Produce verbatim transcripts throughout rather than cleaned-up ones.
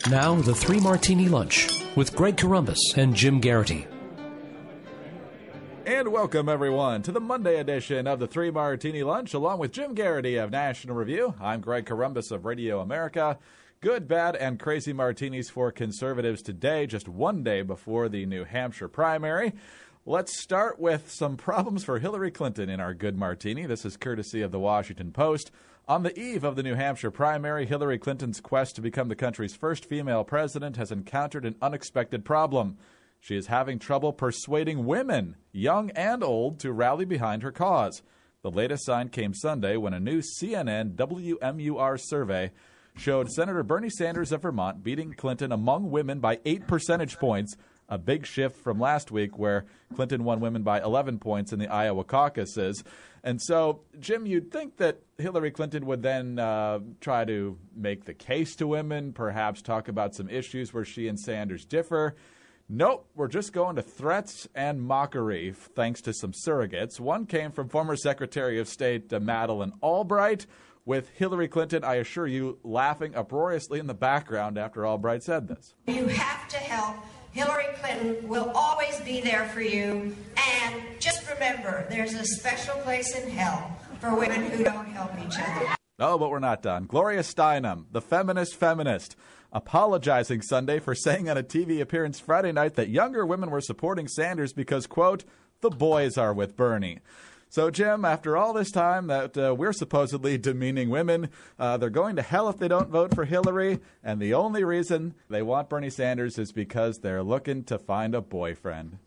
Now, the Three Martini Lunch with Greg Corombos and Jim Garrity. And welcome, everyone, to the Monday edition of the Three Martini Lunch, along with Jim Garrity of National Review. I'm Greg Corombos of Radio America. Good, bad, and crazy martinis for conservatives today, just one day before the New Hampshire primary. Let's start with some problems for Hillary Clinton in our good martini. This is courtesy of the Washington Post. On the eve of the New Hampshire primary, Hillary Clinton's quest to become the country's first female president has encountered an unexpected problem. She is having trouble persuading women, young and old, to rally behind her cause. The latest sign came Sunday when a new C N N W M U R survey showed Senator Bernie Sanders of Vermont beating Clinton among women by eight percentage points, a big shift from last week where Clinton won women by eleven points in the Iowa caucuses. And so, Jim, you'd think that Hillary Clinton would then uh, try to make the case to women, perhaps talk about some issues where she and Sanders differ. Nope, we're just going to threats and mockery, thanks to some surrogates. One came from former Secretary of State uh, Madeleine Albright, with Hillary Clinton, I assure you, laughing uproariously in the background after Albright said this. You have to help. Hillary Clinton will always be there for you. And just remember, there's a special place in hell for women who don't help each other. Oh, but we're not done. Gloria Steinem, the feminist feminist, apologizing Sunday for saying on a T V appearance Friday night that younger women were supporting Sanders because, quote, the boys are with Bernie. So, Jim, after all this time that uh, we're supposedly demeaning women, uh, they're going to hell if they don't vote for Hillary, and the only reason they want Bernie Sanders is because they're looking to find a boyfriend.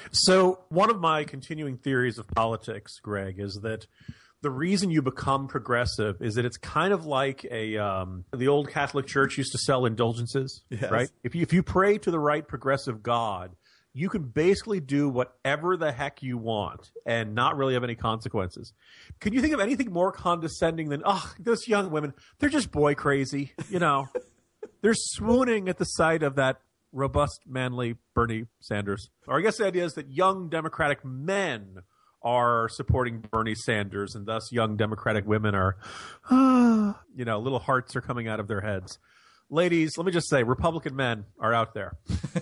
So one of my continuing theories of politics, Greg, is that the reason you become progressive is that it's kind of like a um, the old Catholic Church used to sell indulgences, yes. right? If you, if you pray to the right progressive God, you can basically do whatever the heck you want and not really have any consequences. Can you think of anything more condescending than, oh, those young women, they're just boy crazy, you know? They're swooning at the sight of that robust, manly Bernie Sanders. Or I guess the idea is that young Democratic men are supporting Bernie Sanders, and thus young Democratic women are, ah, you know, little hearts are coming out of their heads. Ladies, let me just say, Republican men are out there.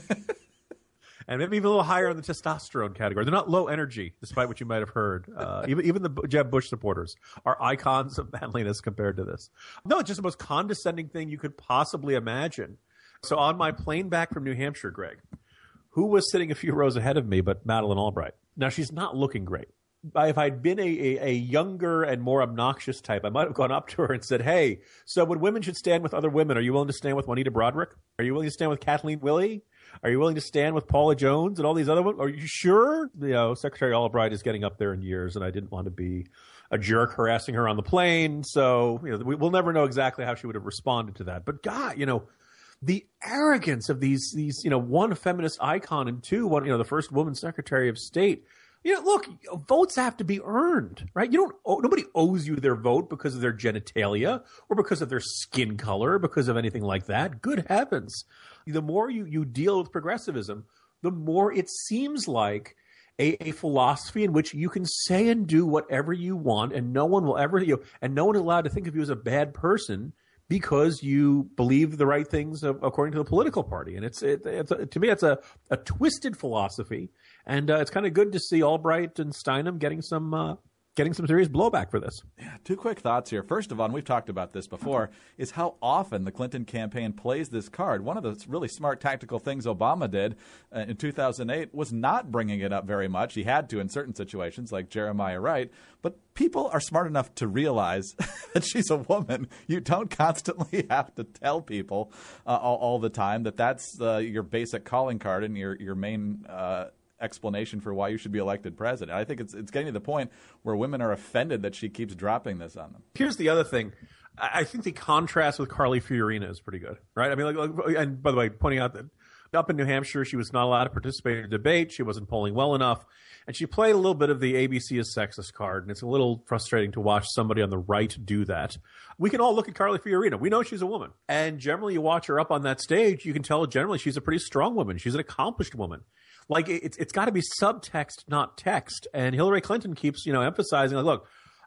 And maybe even a little higher in the testosterone category. They're not low energy, despite what you might have heard. Uh, even even the Jeb Bush supporters are icons of manliness compared to this. No, it's just the most condescending thing you could possibly imagine. So on my plane back from New Hampshire, Greg, who was sitting a few rows ahead of me but Madeleine Albright? Now, she's not looking great. If I'd been a, a, a younger and more obnoxious type, I might have gone up to her and said, hey, so when women should stand with other women, are you willing to stand with Juanita Broderick? Are you willing to stand with Kathleen Willey? Are you willing to stand with Paula Jones and all these other women? Are you sure? You know, Secretary Albright is getting up there in years, and I didn't want to be a jerk harassing her on the plane. So, you know, we, we'll never know exactly how she would have responded to that. But God, you know, the arrogance of these, these, you know, one, feminist icon, and two, one, you know, the first woman Secretary of State. You know, look, votes have to be earned, right? You don't. Oh, nobody owes you their vote because of their genitalia or because of their skin color, because of anything like that. Good heavens! The more you, you deal with progressivism, the more it seems like a, a philosophy in which you can say and do whatever you want, and no one will ever, you know, and no one is allowed to think of you as a bad person because you believe the right things according to the political party. And it's, it, it's a, to me, it's a, a twisted philosophy. And uh, it's kind of good to see Albright and Steinem getting some uh, getting some serious blowback for this. Yeah, two quick thoughts here. First of all, and we've talked about this before, is how often the Clinton campaign plays this card. One of the really smart tactical things Obama did uh, in two thousand eight was not bringing it up very much. He had to in certain situations, like Jeremiah Wright. But people are smart enough to realize that she's a woman. You don't constantly have to tell people uh, all, all the time that that's uh, your basic calling card and your, your main uh explanation for why you should be elected president. I think it's it's getting to the point where women are offended that she keeps dropping this on them. Here's the other thing. I think the contrast with Carly Fiorina is pretty good, right? I mean, like, like, and by the way, pointing out that up in New Hampshire, she was not allowed to participate in a debate. She wasn't polling well enough. And she played a little bit of the A B C is sexist card, and it's a little frustrating to watch somebody on the right do that. We can all look at Carly Fiorina. We know she's a woman. And generally, you watch her up on that stage, you can tell generally she's a pretty strong woman. She's an accomplished woman. Like, it's it's got to be subtext, not text. And Hillary Clinton keeps, you know, emphasizing, like, look,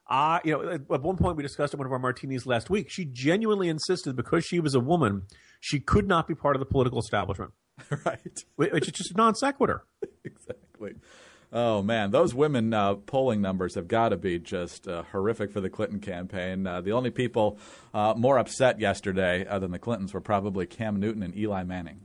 I, you know, at one point we discussed at one of our martinis last week, she genuinely insisted because she was a woman, she could not be part of the political establishment. Right. Which is just a non sequitur. Exactly. Oh, man, those women uh, polling numbers have got to be just uh, horrific for the Clinton campaign. Uh, the only people uh, more upset yesterday uh, than the Clintons were probably Cam Newton and Eli Manning.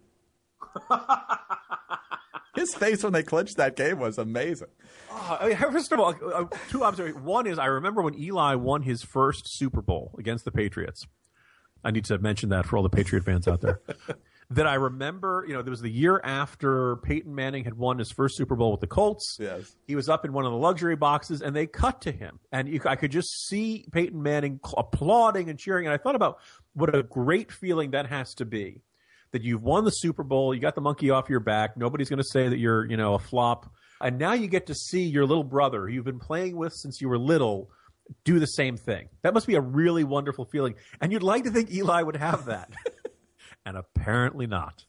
His face when they clinched that game was amazing. Uh, I mean, first of all, uh, two observations. One is I remember when Eli won his first Super Bowl against the Patriots. I need to mention that for all the Patriot fans out there. That I remember, you know, there was the year after Peyton Manning had won his first Super Bowl with the Colts. Yes. He was up in one of the luxury boxes, and they cut to him. And you, I could just see Peyton Manning applauding and cheering. And I thought about what a great feeling that has to be, that you've won the Super Bowl, you got the monkey off your back, nobody's going to say that you're, you know, a flop. And now you get to see your little brother, who you've been playing with since you were little, do the same thing. That must be a really wonderful feeling. And you'd like to think Eli would have that. And apparently not.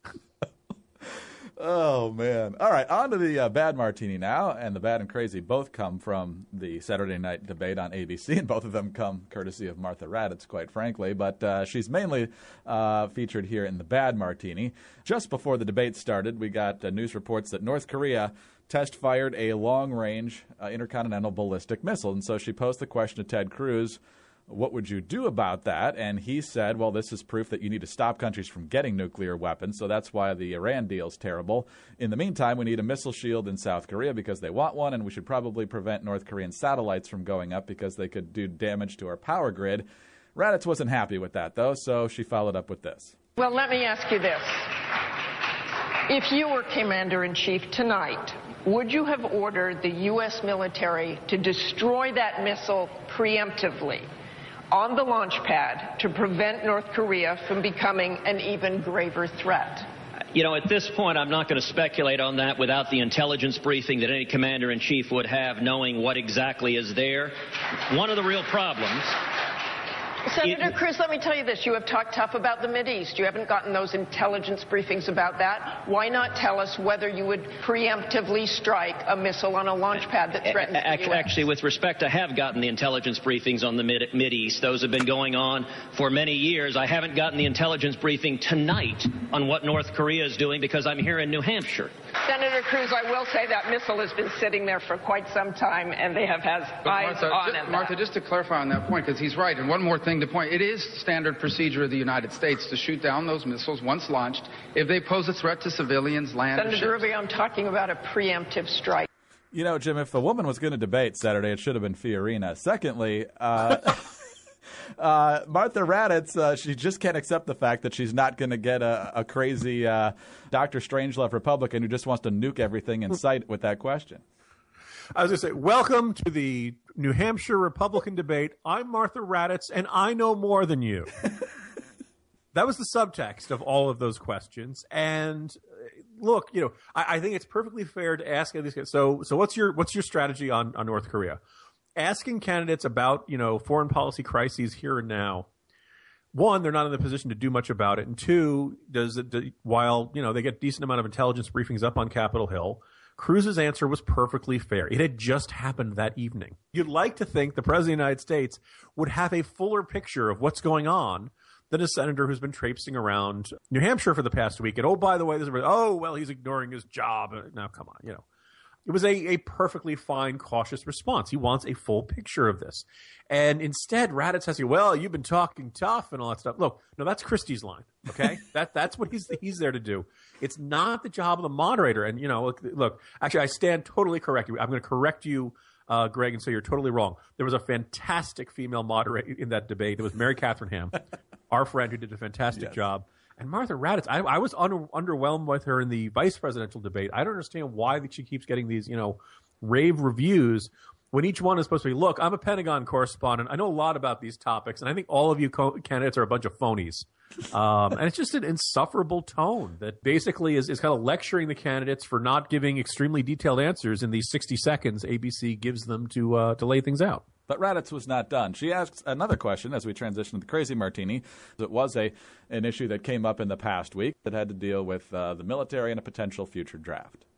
Oh, man. All right, on to the uh, bad martini now. And the bad and crazy both come from the Saturday night debate on A B C, and both of them come courtesy of Martha Raddatz, quite frankly. But uh, she's mainly uh, featured here in the bad martini. Just before the debate started, we got uh, news reports that North Korea test-fired a long-range uh, intercontinental ballistic missile. And so she posed the question to Ted Cruz, what would you do about that? And he said, well, this is proof that you need to stop countries from getting nuclear weapons, so that's why the Iran deal's terrible. In the meantime, we need a missile shield in South Korea because they want one, and we should probably prevent North Korean satellites from going up because they could do damage to our power grid. Raddatz wasn't happy with that, though, so she followed up with this. Well, let me ask you this. If you were commander-in-chief tonight, would you have ordered the U S military to destroy that missile preemptively on the launch pad to prevent North Korea from becoming an even graver threat? You know, at this point, I'm not going to speculate on that without the intelligence briefing that any commander-in-chief would have, knowing what exactly is there. One of the real problems... Senator it, Cruz, let me tell you this. You have talked tough about the Mideast. You haven't gotten those intelligence briefings about that. Why not tell us whether you would preemptively strike a missile on a launch pad that threatens the U S? Actually, with respect, I have gotten the intelligence briefings on the Mid Mideast. Those have been going on for many years. I haven't gotten the intelligence briefing tonight on what North Korea is doing because I'm here in New Hampshire. Senator Cruz, I will say that missile has been sitting there for quite some time, and they have had but eyes Martha, on just, it. Martha, just to clarify on that point, because he's right, and one more thing to point, it is standard procedure of the United States to shoot down those missiles once launched if they pose a threat to civilians, land, Senator or ships. Rubio, I'm talking about a preemptive strike. You know, Jim, if a woman was going to debate Saturday, it should have been Fiorina. Secondly, uh, uh, Martha Raddatz, uh, she just can't accept the fact that she's not going to get a, a crazy uh, Doctor Strangelove Republican who just wants to nuke everything in sight with that question. I was going to say, welcome to the New Hampshire Republican debate. I'm Martha Raddatz, and I know more than you. That was the subtext of all of those questions. And look, you know, I, I think it's perfectly fair to ask these guys. So, so what's your what's your strategy on, on North Korea? Asking candidates about, you know, foreign policy crises here and now. One, they're not in the position to do much about it, and two, does it do, while you know they get a decent amount of intelligence briefings up on Capitol Hill, Cruz's answer was perfectly fair. It had just happened that evening. You'd like to think the President of the United States would have a fuller picture of what's going on than a senator who's been traipsing around New Hampshire for the past week. And, oh, by the way, this is, oh, well, he's ignoring his job. Now, come on, you know. It was a, a perfectly fine, cautious response. He wants a full picture of this. And instead, Raddatz has to say, well, you've been talking tough and all that stuff. Look, no, that's Christie's line, okay? that That's what he's he's there to do. It's not the job of the moderator. And, you know, look, look actually, I stand totally corrected. I'm going to correct you, uh, Greg, and say you're totally wrong. There was a fantastic female moderator in that debate. It was Mary Catherine Ham, our friend who did a fantastic yes. job. And Martha Raddatz, I, I was un, underwhelmed with her in the vice presidential debate. I don't understand why she keeps getting these, you know, rave reviews when each one is supposed to be, look, I'm a Pentagon correspondent. I know a lot about these topics, and I think all of you co- candidates are a bunch of phonies. Um, and it's just an insufferable tone that basically is, is kind of lecturing the candidates for not giving extremely detailed answers in these sixty seconds A B C gives them to uh, to lay things out. But Raddatz was not done. She asks another question as we transition to the Crazy Martini. It was a an issue that came up in the past week that had to deal with uh, the military and a potential future draft.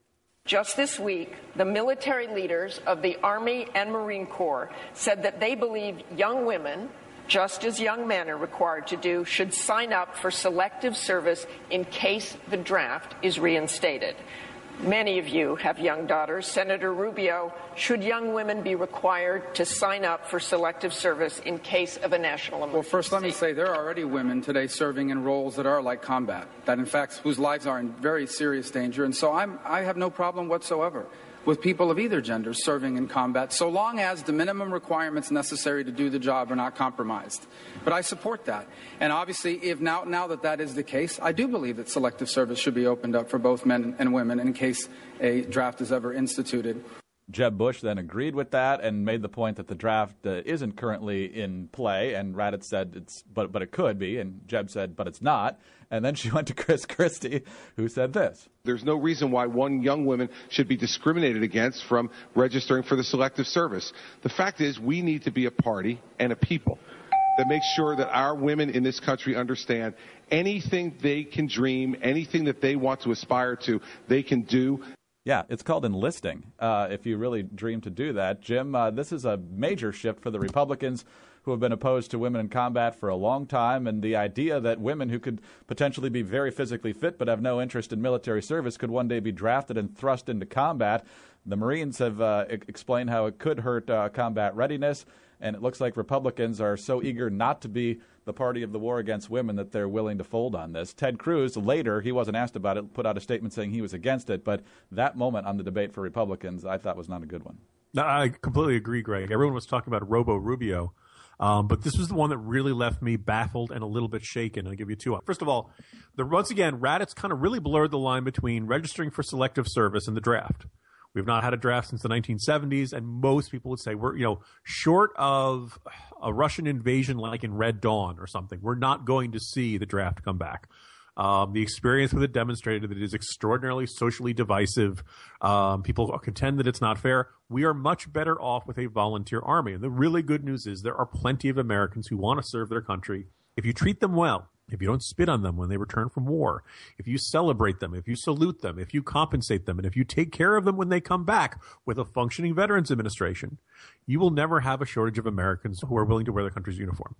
Just this week, the military leaders of the Army and Marine Corps said that they believe young women, just as young men are required to do, should sign up for selective service in case the draft is reinstated. Many of you have young daughters. Senator Rubio, should young women be required to sign up for selective service in case of a national emergency? Well, first, let me say there are already women today serving in roles that are like combat, that in fact, whose lives are in very serious danger. And so I'm, I have no problem whatsoever with people of either gender serving in combat, so long as the minimum requirements necessary to do the job are not compromised. But I support that. And obviously, if now, now that that is the case, I do believe that selective service should be opened up for both men and women in case a draft is ever instituted. Jeb Bush then agreed with that and made the point that the draft uh, isn't currently in play, and Raddatz said it's but but it could be, and Jeb said but it's not. And then she went to Chris Christie, who said this. There's no reason why one young woman should be discriminated against from registering for the selective service. The fact is, we need to be a party and a people that makes sure that our women in this country understand anything they can dream, anything that they want to aspire to, they can do. Yeah, it's called enlisting, uh, if you really dream to do that. Jim, uh, this is a major shift for the Republicans who have been opposed to women in combat for a long time, and the idea that women who could potentially be very physically fit but have no interest in military service could one day be drafted and thrust into combat. The Marines have uh, e- explained how it could hurt uh, combat readiness, and it looks like Republicans are so eager not to be the party of the war against women that they're willing to fold on this. Ted Cruz, later, he wasn't asked about it, put out a statement saying he was against it, but that moment on the debate for Republicans I thought was not a good one. No, I completely agree, Greg. Everyone was talking about Robo Rubio, um, but this was the one that really left me baffled and a little bit shaken. I'll give you two. First of all, the, once again, Raddatz kind of really blurred the line between registering for selective service and the draft. We've not had a draft since the nineteen seventies, and most people would say we're, you know, short of a Russian invasion like in Red Dawn or something, we're not going to see the draft come back. Um, the experience with it demonstrated that it is extraordinarily socially divisive. Um, people contend that it's not fair. We are much better off with a volunteer army. And the really good news is there are plenty of Americans who want to serve their country. If you treat them well, if you don't spit on them when they return from war, if you celebrate them, if you salute them, if you compensate them, and if you take care of them when they come back with a functioning Veterans Administration, you will never have a shortage of Americans who are willing to wear their country's uniform.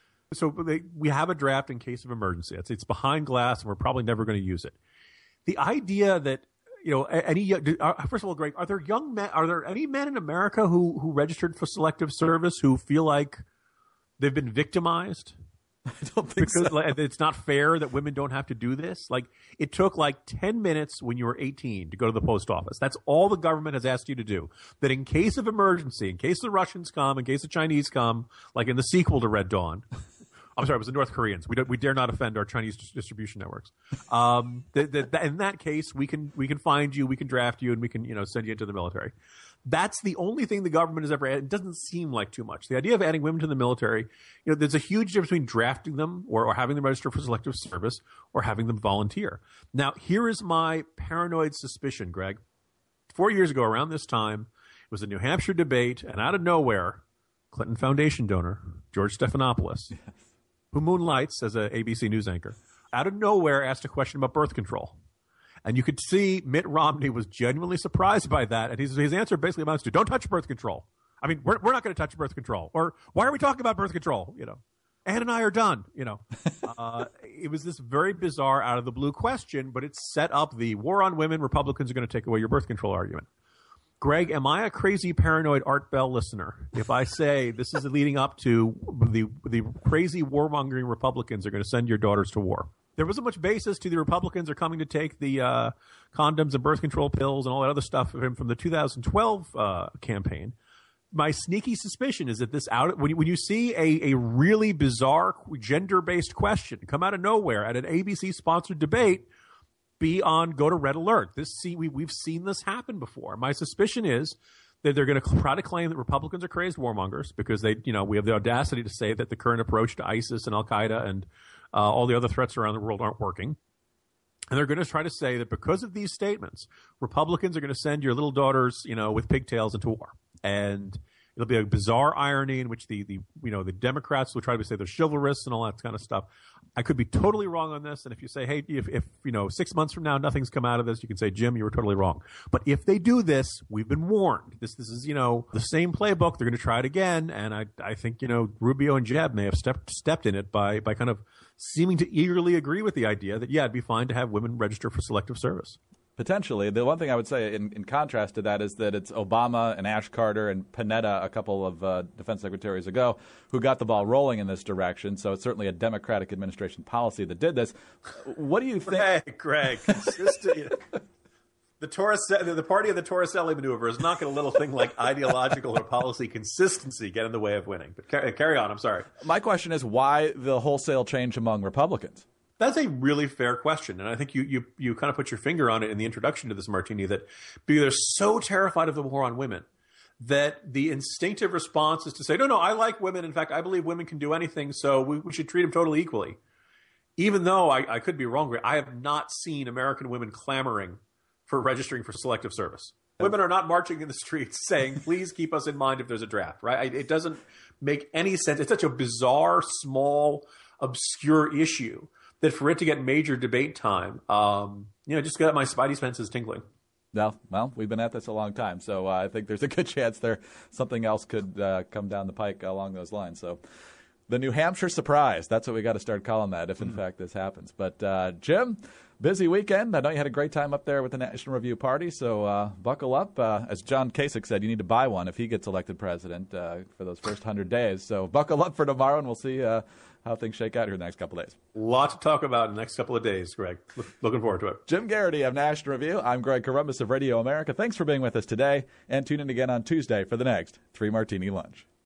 So they, we have a draft in case of emergency. It's, it's behind glass, and we're probably never going to use it. The idea that, you know, any uh, first of all, Greg, are there young men? Are there any men in America who who registered for selective service who feel like they've been victimized? I don't think because so. Like, it's not fair that women don't have to do this. Like, it took like ten minutes when you were eighteen to go to the post office. That's all the government has asked you to do. That in case of emergency, in case the Russians come, in case the Chinese come, like in the sequel to Red Dawn. I'm sorry, it was the North Koreans. We don't, we dare not offend our Chinese distribution networks. Um, that, that, that in that case, we can we can find you, we can draft you, and we can, you know, send you into the military. That's the only thing the government has ever added. It doesn't seem like too much. The idea of adding women to the military, you know, there's a huge difference between drafting them or, or having them register for selective service or having them volunteer. Now, here is my paranoid suspicion, Greg. Four years ago, around this time, it was a New Hampshire debate, and out of nowhere, Clinton Foundation donor George Stephanopoulos, yes, who moonlights as an A B C News anchor, out of nowhere asked a question about birth control. And you could see Mitt Romney was genuinely surprised by that. And his, his answer basically amounts to, don't touch birth control. I mean, we're, we're not going to touch birth control. Or why are we talking about birth control? You know, Ann and I are done, you know. uh, it was this very bizarre out of the blue question, but it set up the war on women, Republicans are going to take away your birth control argument. Greg, am I a crazy paranoid Art Bell listener if I say this is leading up to the, the crazy warmongering Republicans are going to send your daughters to war? There wasn't much basis to the Republicans are coming to take the uh, condoms and birth control pills and all that other stuff from, from the two thousand twelve uh, campaign. My sneaky suspicion is that this out when you, when you see a, a really bizarre gender-based question come out of nowhere at an A B C-sponsored debate, be on go to red alert. This see we we've seen this happen before. My suspicion is that they're going to try to claim that Republicans are crazed warmongers because they, you know, we have the audacity to say that the current approach to ISIS and Al Qaeda and Uh, all the other threats around the world aren't working. And they're going to try to say that because of these statements, Republicans are going to send your little daughters, you know, with pigtails into war. And It'll be a bizarre irony in which the, the you know the Democrats will try to say they're chivalrous and all that kind of stuff. I could be totally wrong on this, and if you say, hey, if, if you know six months from now nothing's come out of this, you can say, Jim, you were totally wrong. But if they do this, we've been warned. This this is you know the same playbook. They're going to try it again, and I I think you know Rubio and Jeb may have stepped stepped in it by by kind of seeming to eagerly agree with the idea that yeah, it'd be fine to have women register for selective service. Potentially. The one thing I would say in, in contrast to that is that it's Obama and Ash Carter and Panetta, a couple of uh, defense secretaries ago, who got the ball rolling in this direction. So it's certainly a Democratic administration policy that did this. What do you think? Greg, Greg, consistent. The Torres, the party of the Torricelli maneuver is not going to let a little thing like ideological or policy consistency get in the way of winning. But carry, carry on. I'm sorry. My question is why the wholesale change among Republicans? That's a really fair question, and I think you, you you kind of put your finger on it in the introduction to this, Martini, that because they're so terrified of the war on women that the instinctive response is to say, no, no, I like women. In fact, I believe women can do anything, so we, we should treat them totally equally. Even though I, I could be wrong, I have not seen American women clamoring for registering for selective service. Women are not marching in the streets saying, please keep us in mind if there's a draft, right? It doesn't make any sense. It's such a bizarre, small, obscure issue that for it to get major debate time, um, you know, just got my spidey senses tingling. No, well, we've been at this a long time, so uh, I think there's a good chance there something else could uh, come down the pike along those lines. So the New Hampshire surprise, that's what we got to start calling that if, in mm. fact, this happens. But, uh, Jim, busy weekend. I know you had a great time up there with the National Review Party, so uh, buckle up. Uh, as John Kasich said, you need to buy one if he gets elected president uh, for those first one hundred days. So buckle up for tomorrow, and we'll see uh, how things shake out here in the next couple of days. A lot to talk about in the next couple of days, Greg. Looking forward to it. Jim Garrity of National Review. I'm Greg Corombos of Radio America. Thanks for being with us today, and tune in again on Tuesday for the next Three Martini Lunch.